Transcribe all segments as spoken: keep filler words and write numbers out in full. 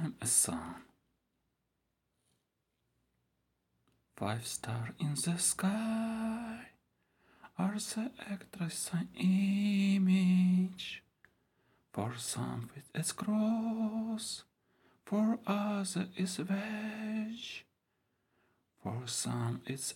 I'm a sun. Five stars in the sky are the actress image. For some it is cross, for others it's veg. For some it's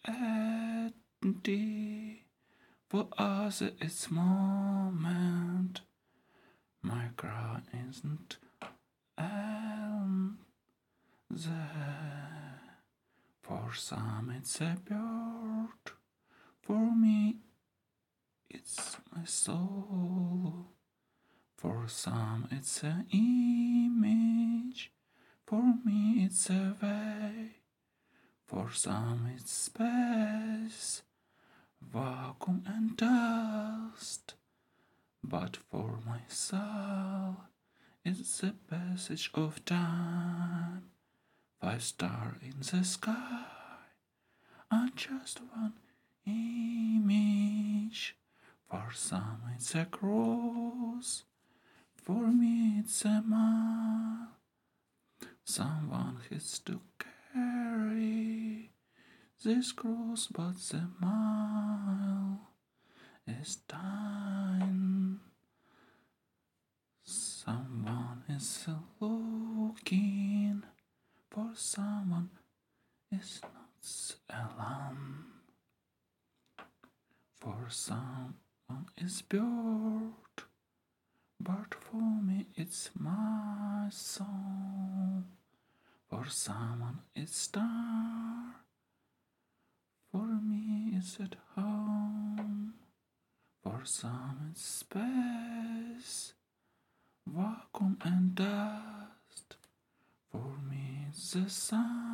empty, for others it's moment. My crown isn't um, there. For some it's a bird, for me it's my soul. For some it's an image, for me it's a way. For some it's space, vacuum and dust. But for my soul it's the passage of time. Five stars in the sky and just one image. For some it's a cross, for me it's a mile. Someone has to carry this cross, but the mile is dying. Someone is looking for someone is not alone. For someone is bird, but for me it's my soul. For someone it's star, for me it's at home. For some it's space, vacuum and dust. For me it's the sun.